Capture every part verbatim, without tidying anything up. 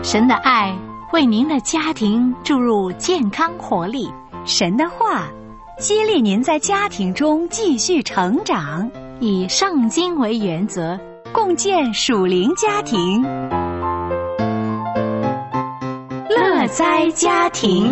神的爱为您的家庭注入健康活力， 神的话激励您在家庭中继续成长， 以圣经为原则， 共建属灵家庭， 乐哉家庭。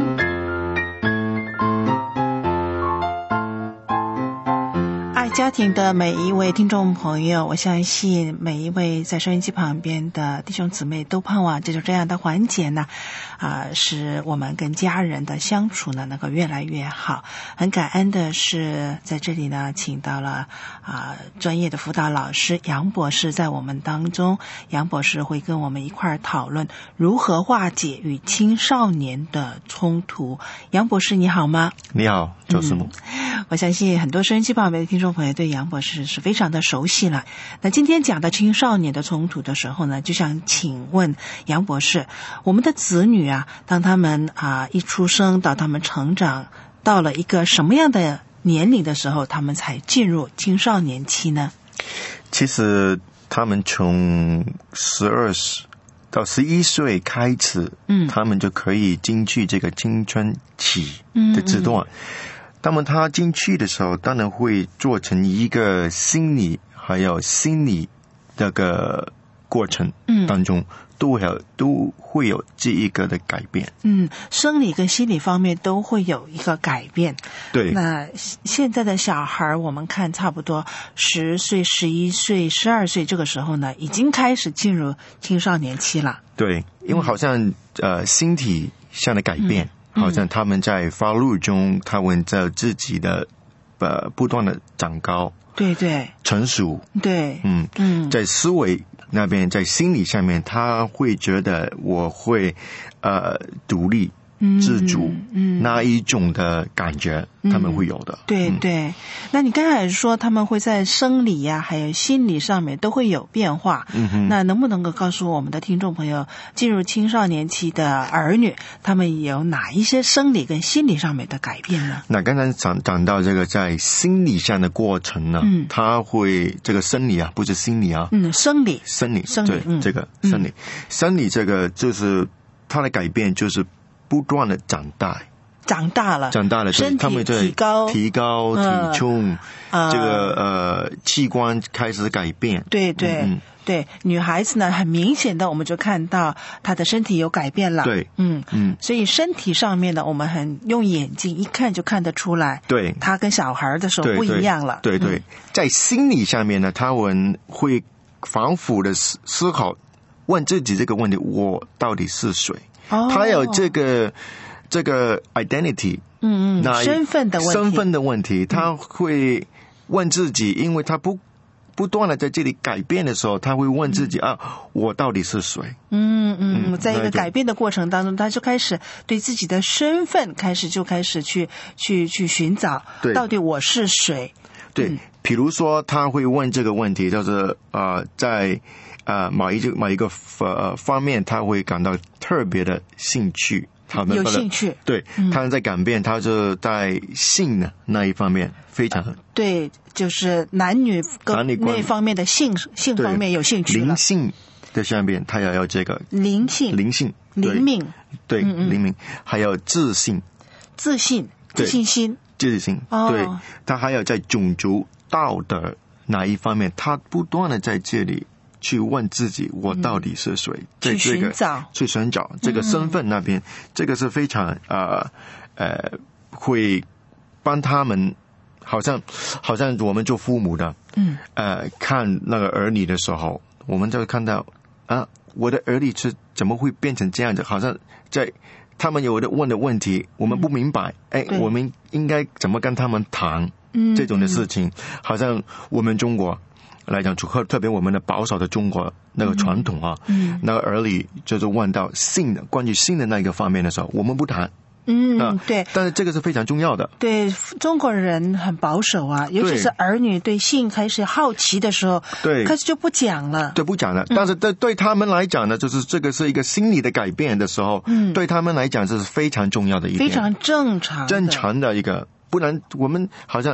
家庭的每一位听众朋友，我相信每一位在收音机旁边的弟兄姊妹都盼望这种这样的环节呢，啊、呃，使我们跟家人的相处呢能够越来越好。很感恩的是，在这里呢，请到了啊、呃、专业的辅导老师杨博士在我们当中。杨博士会跟我们一块儿讨论如何化解与青少年的冲突。杨博士，你好吗？ 你好，周师母。 嗯，我相信很多收音机旁边的听众朋友对杨博士是非常的熟悉了。那今天讲到青少年的冲突的时候呢，就想请问杨博士，我们的子女啊，当他们啊一出生到他们成长到了一个什么样的年龄的时候，他们才进入青少年期呢？ 其实他们从十二到十一岁开始，嗯，他们就可以进去这个青春期的阶段。嗯嗯，那么他进去的时候，当然会做成一个心理还有心理这个过程当中，嗯，都会有都会有这一个的改变。 嗯，生理跟心理方面都会有一个改变。 对。 那现在的小孩，我们看差不多十岁、十一岁、十二岁这个时候呢，已经开始进入青少年期了。 对，因为好像，嗯，呃，身体上的改变。嗯，好像他们在发育中，他们在自己的呃不断的长高， 对对， 成熟， 对， 嗯嗯，在思维那边，在心理上面，他会觉得我会呃独立、自主，嗯，那一种的感觉，他们会有的。 嗯，对对，嗯，那你刚才说他们会在生理呀，还有心理上面都会有变化。嗯哼，那能不能够告诉我们的听众朋友，进入青少年期的儿女，他们有哪一些生理跟心理上面的改变呢？ 那刚才讲讲到这个在心理上的过程呢，嗯，他会这个生理啊，不是心理啊， 嗯，生理， 生理， 生理， 对， 嗯， 这个生理，嗯，生理这个就是他的改变，就是不断的长大。 长大了， 长大了， 身体提高， 提高体重，呃、这个呃器官开始改变。 对对，嗯，对，女孩子呢，很明显的我们就看到她的身体有改变了。 对， 嗯嗯，所以身体上面呢，我们很用眼睛一看就看得出来。 对， 她跟小孩的时候不一样了。 对 对, 对, 对、嗯，在心理上面呢，他们会反复的思思考，问自己这个问题：我到底是谁？哦，他有这个。这个 identity， 嗯嗯，身份的问题， 身份的问题，他会问自己，因为他不不断的在这里改变的时候，他会问自己、嗯、啊，我到底是谁？ 嗯嗯，在一个改变的过程当中，他就开始对自己的身份开始就开始去去去寻找，到底我是谁？ 对，嗯、比如说他会问这个问题，就是呃，在呃某一个某一个呃方面，他会感到特别的兴趣。 有兴趣， 对，嗯，他在改变，他就在性的那一方面非常、呃、 对，就是男女各那方面的性性方面有兴趣了。 灵性的下面，他也要这个灵性、 灵性、 灵命， 对，灵、嗯、命，还有自信、 自信、自信心、 自信，哦，对，他还有在种族道德那一方面，他不断的在这里。去问自己我到底是谁、嗯、在这个去寻找去寻找这个身份那边、嗯、这个是非常呃呃会帮他们好像好像我们做父母的嗯呃看那个儿女的时候，我们就会看到啊我的儿女是怎么会变成这样子，好像在他们有的问的问题我们不明白，哎、嗯，我们应该怎么跟他们谈嗯这种的事情、嗯、好像我们中国来讲，特别我们的保守的中国那个传统啊，嗯，那个儿女就是问到性的关于性的那个方面的时候，我们不谈。 嗯、呃，对， 但是这个是非常重要的。 对，中国人很保守啊，尤其是儿女对性开始好奇的时候，对，开始就不讲了。 对，不讲了。嗯、但是对对他们来讲呢，就是这个是一个心理的改变的时候，嗯，对他们来讲这是非常重要的一点， 非常正常的， 正常的一个，不然我们好像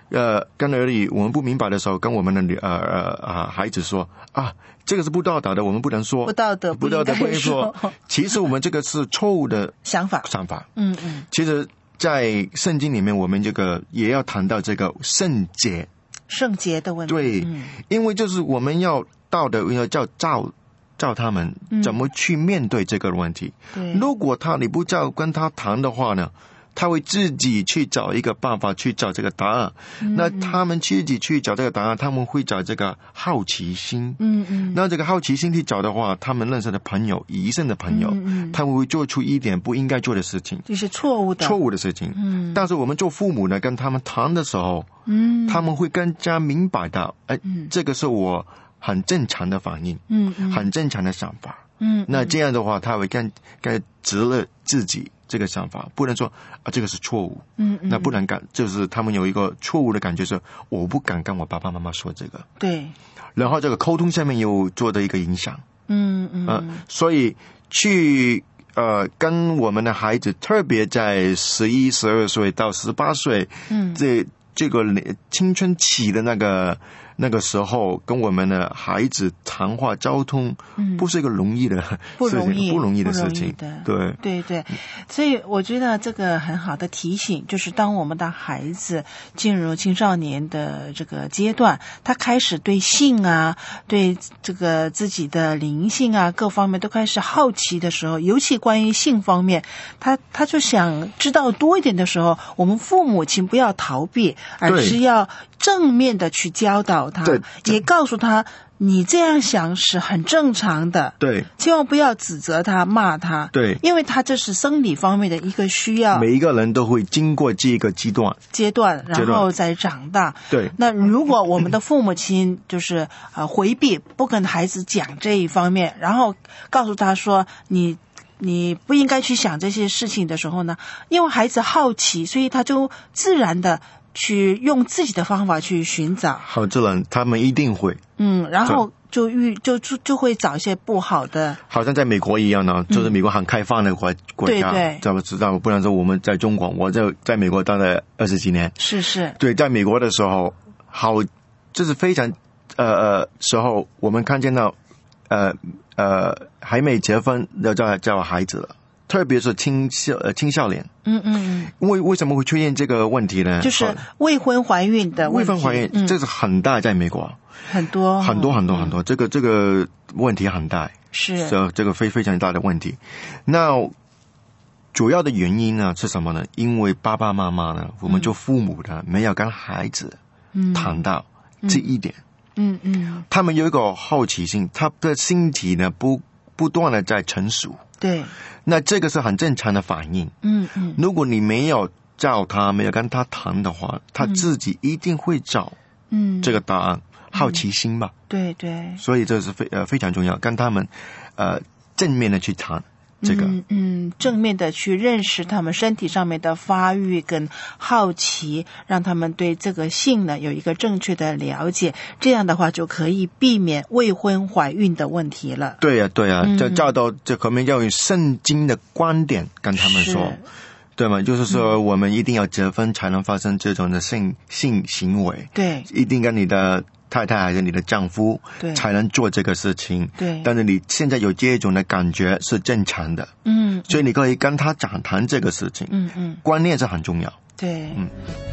呃跟儿女我们不明白的时候，跟我们的女呃呃啊孩子说啊，这个是不道德的，我们不能说不道德， 不道德不能说。其实我们这个是错误的想法想法。 嗯嗯， 其实，在圣经里面，我们这个也要谈到这个圣洁。 圣洁的问题， 对、嗯，因为就是我们要道德要叫照照他们怎么去面对这个问题。 对、 嗯，如果他你不照跟他谈的话呢，他会自己去找一个办法去找这个答案。嗯、那他们自己去找这个答案，他们会找这个好奇心。嗯嗯，那这个好奇心去找的话，他们认识的朋友、医生的朋友，嗯嗯，他们会做出一点不应该做的事情， 就是错误的、 错误的事情。嗯，但是我们做父母呢，跟他们谈的时候，嗯，他们会更加明白到，哎，嗯、这个是我很正常的反应，嗯嗯，很正常的想法。嗯，那这样的话，他会更更直了自己。这个想法不能说啊，这个是错误。嗯嗯，那不能敢，就是他们有一个错误的感觉是，我不敢跟我爸爸妈妈说这个。 对。 然后这个沟通上面有做的一个影响。嗯嗯。呃，所以去呃跟我们的孩子，特别在十一、十二岁到十八岁，嗯，这这个青春期的那个。那个时候跟我们的孩子谈话交通，嗯，不是一个容易的事情， 不容易， 不容易的事情。对对对，所以我觉得这个很好的提醒，就是当我们的孩子进入青少年的这个阶段，他开始对性啊，对这个自己的灵性啊各方面都开始好奇的时候，尤其关于性方面，他他就想知道多一点的时候，我们父母亲不要逃避，而是要正面的去教导他，也告诉他你这样想是很正常的， 对， 千万不要指责他骂他， 对， 因为他这是生理方面的一个需要， 每一个人都会经过这个阶段阶段然后再长大。 对， 那如果我们的父母亲就是呃回避不跟孩子讲这一方面，然后告诉他说你你不应该去想这些事情的时候呢，因为孩子好奇，所以他就自然的去用自己的方法去寻找， 好自然，他们一定会， 嗯，然后就遇就就就会找一些不好的， 好像在美国一样呢，就是美国很开放的国、嗯、国家， 对对， 知道知道，不然说我们在中国，我在在美国待了二十几年， 是是， 对，在美国的时候，好，就是非常呃呃时候，我们看见到呃呃还没结婚要叫叫孩子了。特别是青少呃青少年，嗯嗯，为为什么会出现这个问题呢？ 就是未婚怀孕的问题， 未婚怀孕、嗯、这是很大，在美国很多很多很多很多，嗯、这个这个问题很大， 是这这个非非常大的问题。那主要的原因呢是什么呢？因为爸爸妈妈呢，我们做父母的、嗯、没有跟孩子谈到这一点，嗯 嗯, 嗯，他们有一个好奇心，他的身体呢不不断的在成熟。 对， 那这个是很正常的反应。嗯嗯，如果你没有教他，没有跟他谈的话，他自己一定会找嗯这个答案，嗯、好奇心吧。 对对， 所以这是非呃非常重要，跟他们呃正面的去谈这个， 嗯嗯，正面的去认识他们身体上面的发育跟好奇，让他们对这个性呢有一个正确的了解，这样的话就可以避免未婚怀孕的问题了。 对呀、啊、对呀、啊，就教导这可能要用圣经的观点跟他们说，对吗？就是说我们一定要结婚才能发生这种的性性行为， 对， 一定跟你的太太还是你的丈夫才能做这个事情， 对， 但是你现在有这种的感觉是正常的，嗯，所以你可以跟他讲谈这个事情，嗯嗯，观念是很重要， 对， 嗯。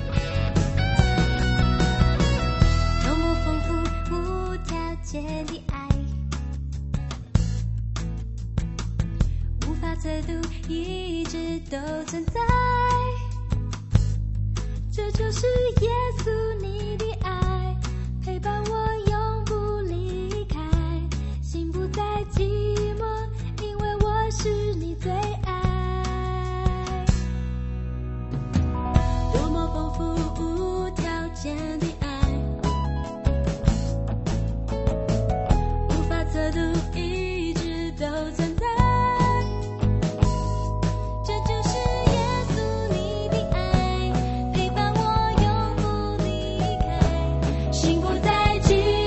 多么丰富无条件的爱，无法测度，一直都存在，这就是耶稣你的爱，陪伴我永不离开，心不再寂寞，因为我是你最爱。多么丰富无条件的爱，无法测度，一直都存在，这就是耶稣你的爱，陪伴我永不离开，心不再寂寞。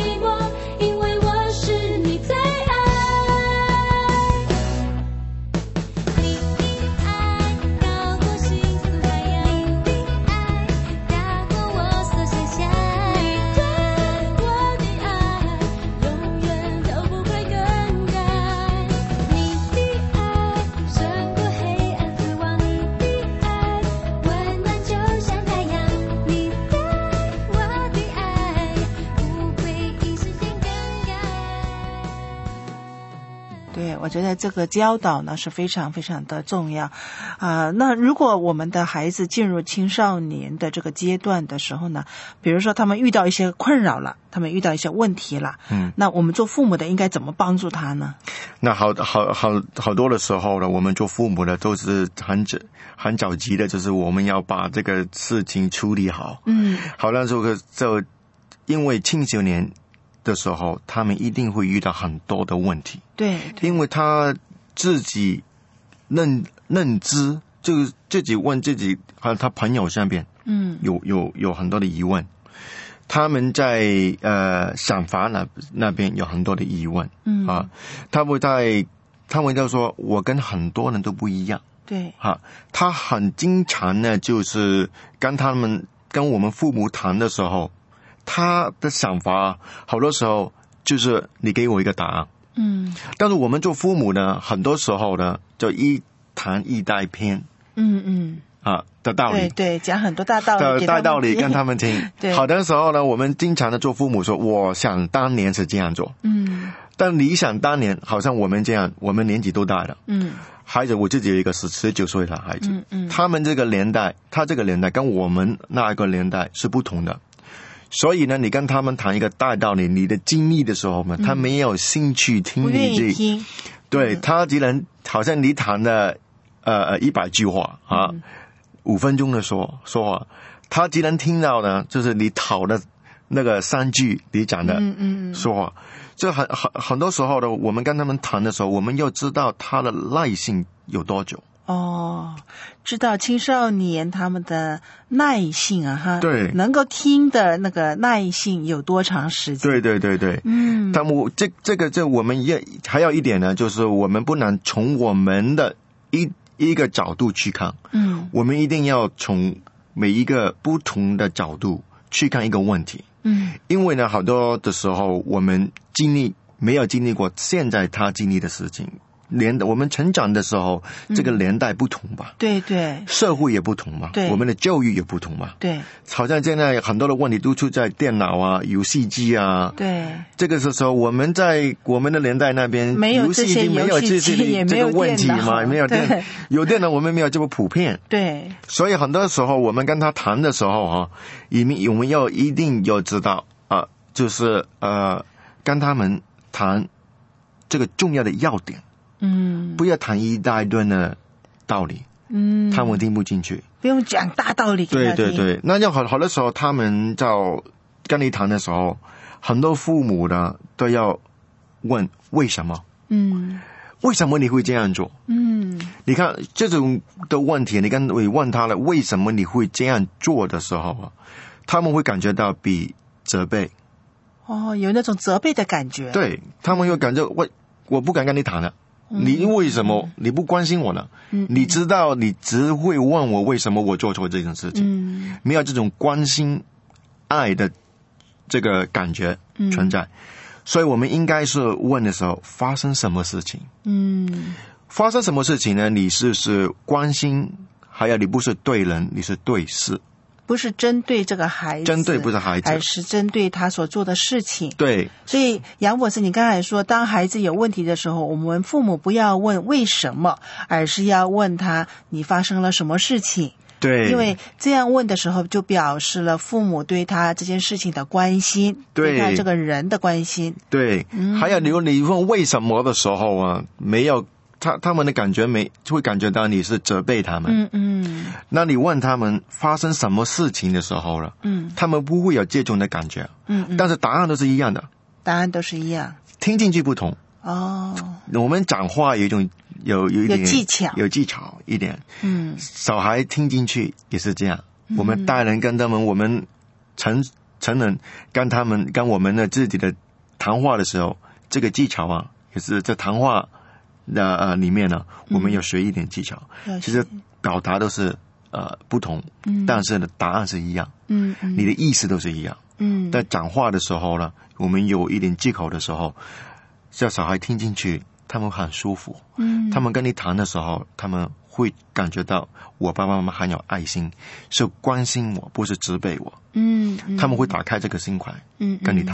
对，我觉得这个教导呢是非常非常的重要啊、呃。那如果我们的孩子进入青少年的这个阶段的时候呢，比如说他们遇到一些困扰了，他们遇到一些问题了，嗯，那我们做父母的应该怎么帮助他呢？ 那好好好好多的时候呢，我们做父母的都是很很着急的，就是我们要把这个事情处理好。嗯，好，那这个就因为青少年的时候，他们一定会遇到很多的问题。 对，对， 因为他自己认认知，就是自己问自己和他朋友上边，嗯，有有有很多的疑问。他们在呃想法那那边有很多的疑问，嗯啊，他会在他们就说我跟很多人都不一样， 对， 哈，他很经常呢，就是跟他们跟我们父母谈的时候，他的想法好多时候就是你给我一个答案，嗯，但是我们做父母呢，很多时候呢就一谈一带偏，嗯嗯。啊的道理， 对对，讲很多大道理， 大道理跟他们听。 对， 好的时候呢，我们经常的做父母说，我想当年是这样做，嗯，但你想当年，好像我们这样，我们年纪都大了，嗯，孩子，我自己有一个十十九岁的孩子，嗯嗯，他们这个年代，他这个年代跟我们那个年代是不同的，所以呢，你跟他们谈一个大道理，你的经历的时候呢，嗯、他没有兴趣听你这， 不愿意听， 对、嗯、他只能好像你谈的呃一百句话啊。嗯，五分钟的说说话，他只能听到呢，就是你讨的那个三句你讲的说话。嗯嗯，这很很很多时候呢，我们跟他们谈的时候，我们要知道他的耐性有多久。 哦，知道青少年他们的耐性啊，哈， 对， 能够听的那个耐性有多长时间？ 对对对对，嗯，他们这这个这我们也还有一点呢，就是我们不能从我们的一。一个角度去看，嗯，我们一定要从每一个不同的角度去看一个问题，嗯，因为呢，好多的时候我们经历没有经历过现在他经历的事情，连我们成长的时候，嗯、这个年代不同吧？ 对对， 社会也不同嘛， 对， 我们的教育也不同嘛， 对， 好像现在很多的问题都出在电脑啊、游戏机啊， 对， 这个时候我们在我们的年代那边， 没有这些游戏机， 没有这些也没有问题嘛，没有电，有电脑我们没有这么普遍， 对， 所以很多时候我们跟他谈的时候啊，我们要一定要知道啊、呃，就是呃，跟他们谈这个重要的要点。嗯，不要谈一大堆的道理，嗯，他们听不进去。 不用讲大道理给他听。 对对对，那要好好的时候，他们在跟你谈的时候，很多父母呢都要问为什么？嗯，为什么你会这样做？嗯，你看这种的问题，你跟你问他了，为什么你会这样做的时候啊，他们会感觉到比责备。 哦，有那种责备的感觉。 对，他们会感觉我我不敢跟你谈了。你为什么你不关心我呢？嗯，你知道你只会问我为什么我做错这件事情，嗯，没有这种关心爱的这个感觉存在，嗯，所以我们应该是问的时候发生什么事情，嗯，发生什么事情呢？你是是关心，还有你不是对人，你是对事。 不是针对这个孩子， 针对不是孩子， 而是针对他所做的事情。 对， 所以杨博士，你刚才说，当孩子有问题的时候，我们父母不要问为什么，而是要问他你发生了什么事情。 对， 因为这样问的时候，就表示了父母对他这件事情的关心， 对， 对他这个人的关心。 对，嗯，还有你你问为什么的时候啊，没有。他他们的感觉没会感觉到你是责备他们，嗯嗯。那你问他们发生什么事情的时候了，嗯，他们不会有这种的感觉，嗯嗯。但是答案都是一样的， 答案都是一样， 听进去不同。哦，我们讲话有一种有有一点有技巧， 有技巧一点，嗯。小孩听进去也是这样，嗯，我们大人跟他们，我们成成人跟他们跟我们的自己的谈话的时候，这个技巧啊，也是在谈话。那呃里面呢，我们要学一点技巧。嗯，其实表达都是呃不同，嗯，但是呢答案是一样，嗯，嗯，你的意思都是一样，嗯。在讲话的时候呢，我们有一点忌口的时候，叫小孩听进去，他们很舒服，嗯。他们跟你谈的时候，他们会感觉到我爸爸妈妈很有爱心，是关心我，不是责备我，嗯。嗯，他们会打开这个心怀，嗯，跟你谈。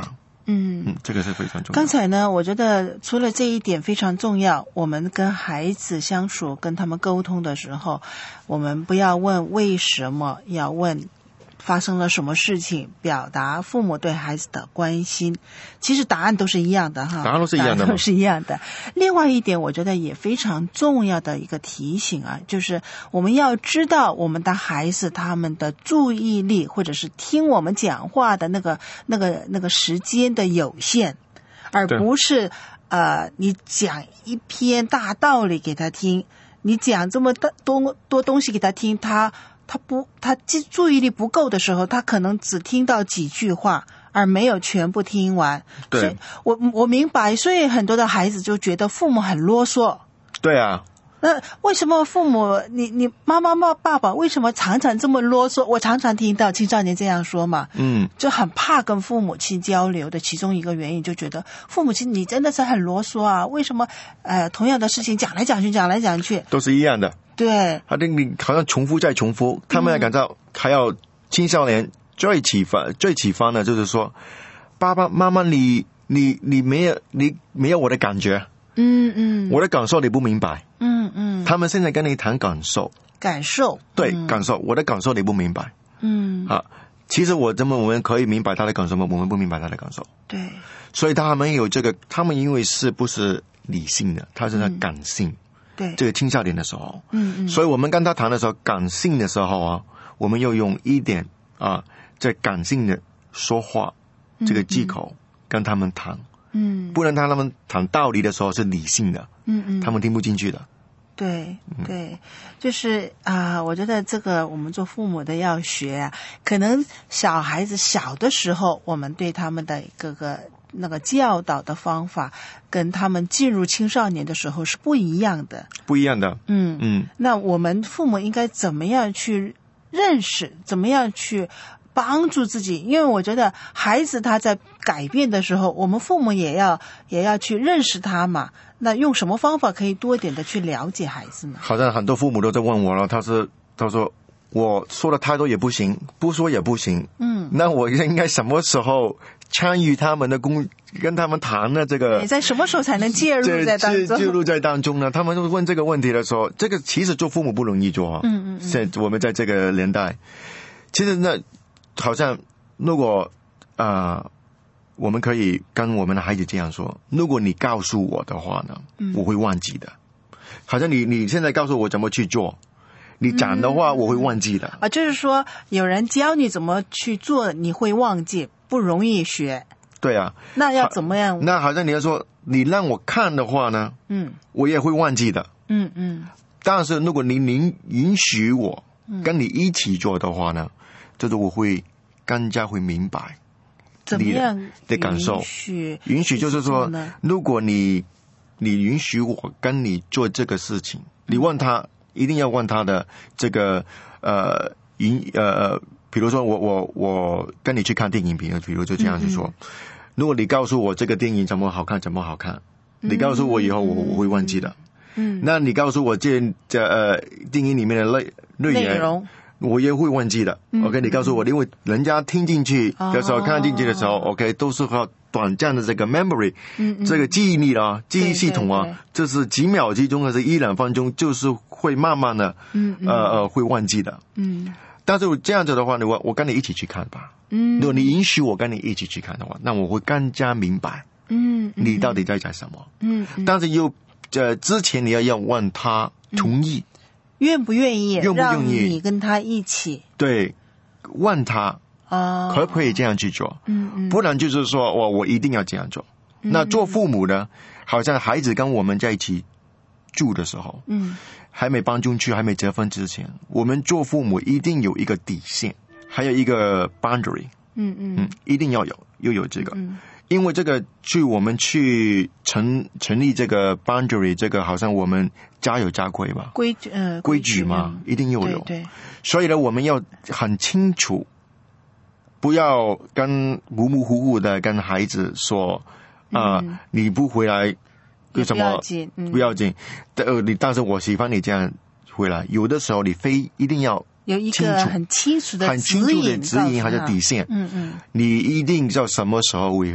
嗯嗯，这个是非常重要。 刚才呢，我觉得除了这一点非常重要，我们跟孩子相处、跟他们沟通的时候，我们不要问为什么，要问发生了什么事情，表达父母对孩子的关心。其实答案都是一样的哈， 答案都是一样的吗？ 答案都是一样的。另外一点，我觉得也非常重要的一个提醒啊，就是我们要知道我们的孩子他们的注意力或者是听我们讲话的那个那个那个时间的有限，而不是呃你讲一篇大道理给他听，你讲这么多多东西给他听，他。他不，他注意力不够的时候，他可能只听到几句话，而没有全部听完。 对， 所以我我明白，所以很多的孩子就觉得父母很啰嗦。 对啊。 那为什么父母，你你妈妈妈爸爸为什么常常这么啰嗦？我常常听到青少年这样说嘛， 嗯， 就很怕跟父母亲交流的其中一个原因，就觉得父母亲你真的是很啰嗦啊，为什么呃同样的事情讲来讲去讲来讲去都是一样的。 对， 他的你好像重复再重复，他们要感到还要青少年最启发最启发的就是说，爸爸妈妈你你你没有你没有我的感觉， 嗯嗯， 我的感受你不明白， 嗯嗯， 他们现在跟你谈感受， 感受， 对、 嗯、 感受，我的感受你不明白， 嗯， 啊，其实我怎么我们可以明白他的感受吗？我们不明白他的感受， 对， 所以他们有这个，他们因为是不是理性的，他是在感性。嗯对， 这个青少年的时候， 嗯嗯， 所以我们跟他谈的时候，感性的时候啊，我们要用一点啊，在感性的说话这个技巧跟他们谈， 嗯， 不然他们谈道理的时候是理性的， 嗯嗯， 他们听不进去的。 对对，就是啊、呃，我觉得这个我们做父母的要学啊，可能小孩子小的时候，我们对他们的各个那个教导的方法，跟他们进入青少年的时候是不一样的， 不一样的。 嗯嗯， 那我们父母应该怎么样去认识，怎么样去帮助自己？因为我觉得孩子他在改变的时候，我们父母也要也要去认识他嘛。那用什么方法可以多一点的去了解孩子呢？ 好像很多父母都在问我了，他是他说我说的太多也不行，不说也不行。嗯，那我应该什么时候参与他们的工，跟他们谈呢？这个你在什么时候才能介入在当中？ 介入在当中呢？他们问这个问题的时候，这个其实做父母不容易做啊。嗯嗯嗯。现在我们在这个年代，其实那好像如果啊。呃我们可以跟我们的孩子这样说，如果你告诉我的话呢，嗯、我会忘记的。好像你你现在告诉我怎么去做，你讲的话我会忘记的。 嗯、啊，就是说有人教你怎么去做，你会忘记，不容易学。 对啊。 那要怎么样？ 那好像你要说你让我看的话呢，嗯，我也会忘记的。嗯嗯。但是如果你您允许我跟你一起做的话呢，就是我会更加会明白。 怎么样的感受？允许就是说，如果你你允许我跟你做这个事情，你问他一定要问他的这个呃允呃，比如说我我我跟你去看电影，比如比如就这样去说，嗯、如果你告诉我这个电影怎么好看怎么好看，嗯、你告诉我以后我我会忘记的。嗯，那你告诉我这这呃电影里面的内内容。我也会忘记的。嗯、OK， 你告诉我，因为人家听进去的时候，哦、看进去的时候 ，OK， 都是靠短暂的这个 memory，嗯嗯这个记忆力啊，记忆系统啊，这是几秒之中还是一两分钟，就是会慢慢的，嗯嗯呃呃，会忘记的。嗯，但是这样子的话，我我跟你一起去看吧。嗯，如果你允许我跟你一起去看的话，那我会更加明白。嗯，你到底在讲什么？嗯，嗯但是又呃，之前你要要问他同意。嗯愿不愿意愿不愿意让你跟他一起？ 对，问他啊，可不可以这样去做？嗯嗯，不然就是说我我一定要这样做。嗯、那做父母的，好像孩子跟我们在一起住的时候，嗯，还没搬进去，还没结婚之前，我们做父母一定有一个底线，还有一个 boundary， 嗯嗯嗯，一定要有，又有这个。嗯因为这个去我们去成成立这个 boundary， 这个好像我们家有家规吧， 规矩呃规矩嘛，嗯、一定要有。 对对。所以呢，我们要很清楚，不要跟模模糊糊的跟孩子说啊、嗯呃，你不回来为什么？ 不要紧，嗯、 不要紧。呃，你但是我喜欢你这样回来，有的时候你非一定要。 有一个很清楚的很清楚的指引还是底线，嗯嗯，你一定知道什么时候会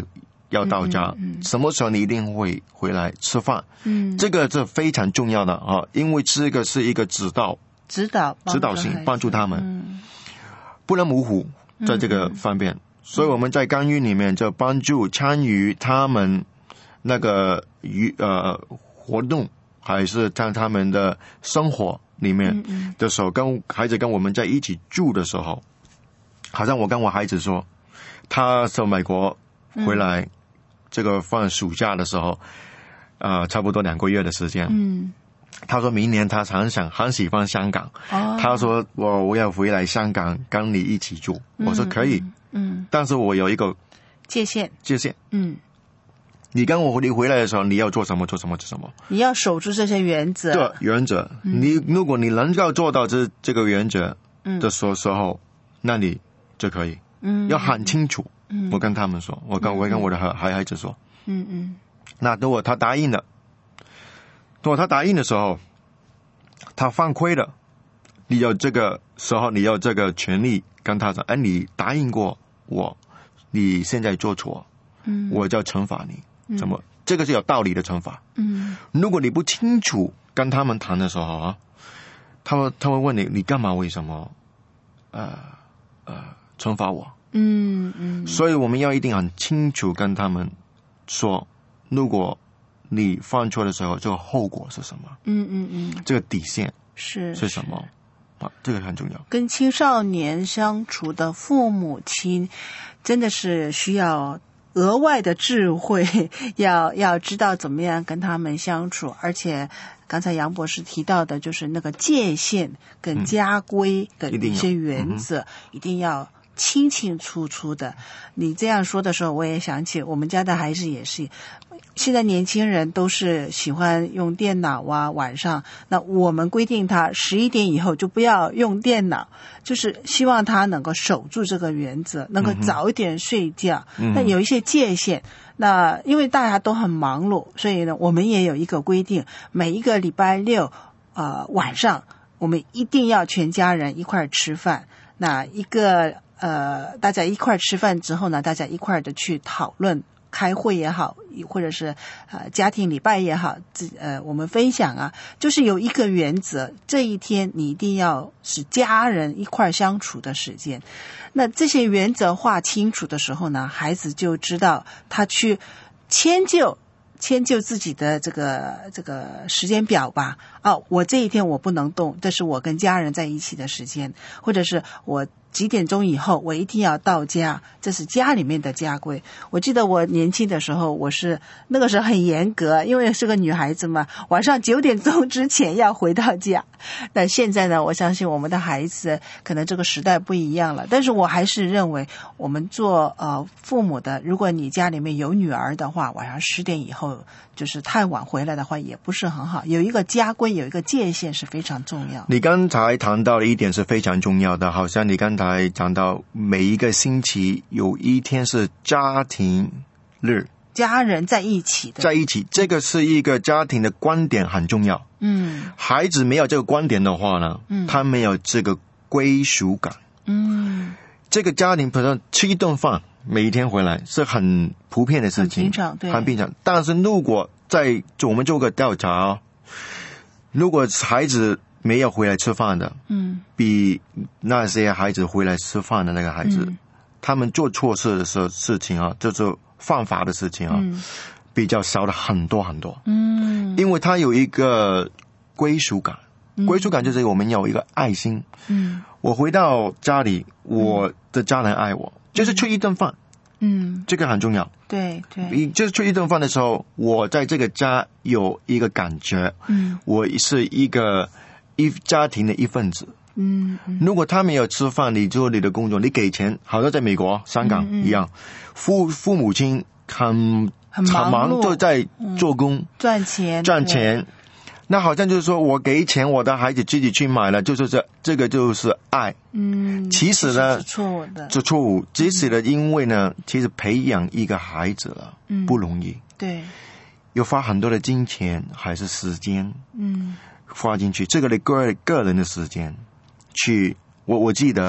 要到家， 嗯嗯嗯什么时候你一定会回来吃饭， 嗯， 这个是非常重要的啊，因为这个是一个指导指导指导性，帮助他们， 嗯， 不能模糊在这个方面，嗯、所以我们在干预里面就帮助参与他们那个娱呃活动，还是在他们的生活里面的时候，跟孩子跟我们在一起住的时候，好像我跟我孩子说，他从美国回来。嗯这个放暑假的时候，呃，差不多两个月的时间。嗯，他说明年他很想很喜欢香港。哦，他说我我要回来香港跟你一起住。嗯、我说可以。嗯，但是我有一个界限。 界限。嗯，你跟我你回来的时候，你要做什么做什么做什么。 你要守住这些原则。 对，原则。嗯、你如果你能够做到这这个原则的时候，时候那你就可以。嗯，要很清楚。嗯，我跟他们说，我跟我跟我的孩孩子说，嗯嗯，那如果他答应了，如果他答应的时候，他犯规了，你有这个时候，你有这个权利跟他说，哎，你答应过我，你现在做错，嗯，我就要惩罚你，怎么？这个是有道理的惩罚，嗯，如果你不清楚跟他们谈的时候啊，他们他们问你，你干嘛？为什么？呃呃，惩罚我？嗯嗯，所以我们要一定很清楚跟他们说，如果你犯错的时候，这个后果是什么？嗯嗯嗯，这个底线是是什么？啊，这个很重要。 跟青少年相处的父母亲，真的是需要额外的智慧，要要知道怎么样跟他们相处，而且刚才杨博士提到的，就是那个界限跟家规的一些原则，嗯、一定要清清楚楚的。你这样说的时候，我也想起我们家的孩子也是，现在年轻人都是喜欢用电脑啊，晚上那我们规定他十一点以后就不要用电脑，就是希望他能够守住这个原则，能够早一点睡觉。嗯、但有一些界限，那因为大家都很忙碌，所以呢，我们也有一个规定，每一个礼拜六呃晚上我们一定要全家人一块吃饭。那一个呃，大家一块吃饭之后呢，大家一块的去讨论。开会也好，或者是呃家庭礼拜也好，呃我们分享啊，就是有一个原则，这一天你一定要是家人一块相处的时间。那这些原则划清楚的时候呢，孩子就知道他去迁就迁就自己的这个这个时间表吧。哦，我这一天我不能动，这是我跟家人在一起的时间，或者是我几点钟以后我一定要到家，这是家里面的家规。我记得我年轻的时候，我是那个时候很严格，因为是个女孩子嘛，晚上九点钟之前要回到家。那现在呢，我相信我们的孩子可能这个时代不一样了，但是我还是认为我们做呃父母的，如果你家里面有女儿的话，晚上十点以后就是太晚回来的话也不是很好，有一个家规，有一个界限是非常重要。 你刚才谈到的一点是非常重要的，好像你刚才讲到每一个星期有一天是家庭日， 家人在一起的， 在一起，这个是一个家庭的观点很重要。嗯，孩子没有这个观点的话呢，嗯，他没有这个归属感。嗯，这个家庭，比如说吃一顿饭，每一天回来是很普遍的事情， 很平常，对， 很平常。但是如果在我们做个调查，如果孩子没有回来吃饭的，嗯，比那些孩子回来吃饭的那个孩子，嗯、他们做错事的时候事情啊，就是犯法的事情啊，嗯、比较少了很多很多。嗯，因为他有一个归属感，嗯、归属感就是我们有一个爱心。嗯，我回到家里，我的家人爱我，嗯、就是吃一顿饭。嗯，这个很重要。 对对， 就是吃一顿饭的时候，我在这个家有一个感觉，嗯，我是一个一家庭的一份子。嗯，嗯如果他没有吃饭，你做你的工作，你给钱，好像在美国、香港一样，嗯嗯父父母亲很很忙忙都在做工、嗯、 赚钱赚钱。那好像就是说我给钱，我的孩子自己去买了，就是这这个就是爱。嗯，其实呢， 是错误的， 是错误。其实呢，因为呢，其实培养一个孩子了，嗯，不容易。 对， 要花很多的金钱还是时间，嗯，花进去。这个你个个人的时间去，我我记得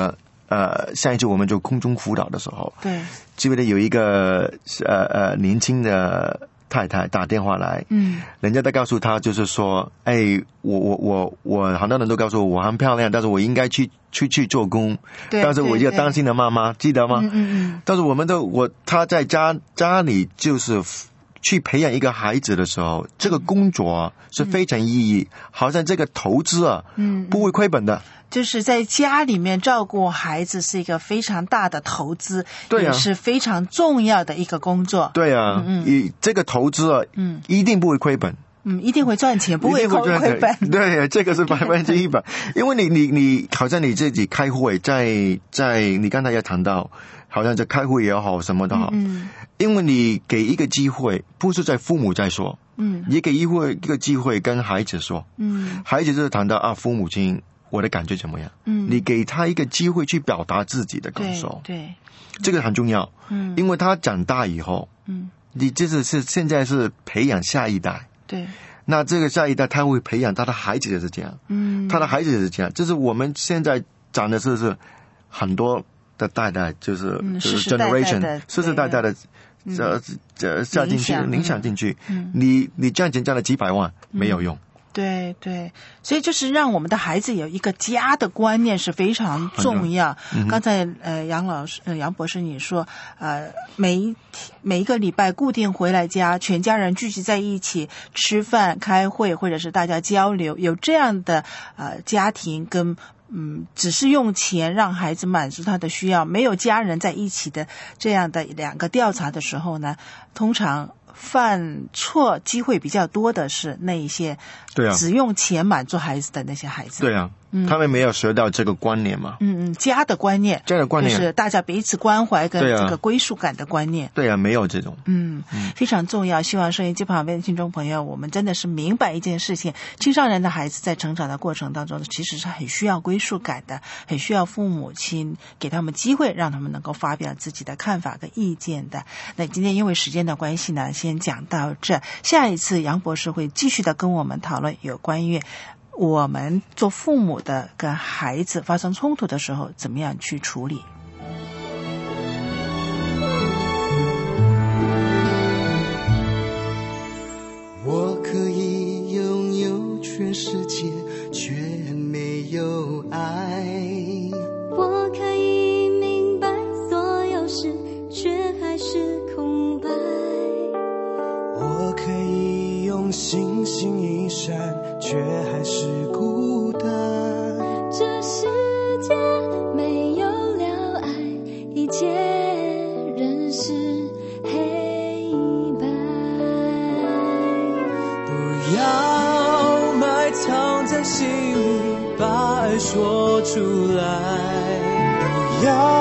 呃，上一次我们做空中辅导的时候， 对， 记不得有一个呃呃年轻的太太打电话来， 嗯， 人家在告诉她，就是说，哎，我我我我很多人都告诉我我很漂亮，但是我应该去出去做工， 对， 但是我一个担心的妈妈，记得吗？ 嗯嗯嗯。 但是我们都我她在家家里就是去培养一个孩子的时候，这个工作啊是非常意义，嗯、好像这个投资啊，嗯，不会亏本的。 就是在家里面照顾孩子是一个非常大的投资， 对啊， 也是非常重要的一个工作。 对啊，嗯嗯，这个投资啊，嗯，一定不会亏本。 嗯，一定会赚钱，不会亏本。 对，这个是百分之一百。因为你你你，好像你自己开会，在在你刚才也谈到，好像在开会也好，什么都好，嗯，因为你给一个机会，不是在父母在说，嗯，你给一个一个机会跟孩子说，嗯，孩子就是谈到啊，父母亲。我的感觉怎么样？嗯，你给他一个机会去表达自己的感受， 对，对这个很重要。嗯，因为他长大以后，嗯，你就是是现在是培养下一代， 对， 那这个下一代他会培养他的孩子也是这样，嗯，他的孩子也是这样，就是我们现在讲的是是很多的代代，就是、嗯、就是 generation 世世代代的这这下进去影响进去，嗯，你你赚钱赚了几百万、嗯、没有用。 对对，所以就是让我们的孩子有一个家的观念是非常重要。嗯、刚才呃杨老师呃杨博士你说呃每一每一个礼拜固定回来家，全家人聚集在一起吃饭、开会，或者是大家交流，有这样的呃家庭跟嗯只是用钱让孩子满足他的需要，没有家人在一起的这样的两个调查的时候呢，通常犯错机会比较多的是那一些对啊只用钱满足孩子的那些孩子。 对啊，嗯、他们没有学到这个观念嘛。 嗯嗯，家的观念， 家的观念就是大家彼此关怀跟这个归属感的观念。 对啊，没有这种。 嗯，嗯非常重要。希望收音机旁边的听众朋友，我们真的是明白一件事情：青少年的孩子在成长的过程当中，其实是很需要归属感的，很需要父母亲给他们机会，让他们能够发表自己的看法跟意见的。那今天因为时间的关系呢，先讲到这。下一次杨博士会继续的跟我们讨论有关于我们做父母的跟孩子发生冲突的时候怎么样去处理。 我可以拥有全世界，却没有爱。 我可以明白所有事，却还是空白。 我可以用星星一闪，却还是孤单。 这世界没有了爱，一切仍是黑白。 不要埋藏在心里，把爱说出来。不要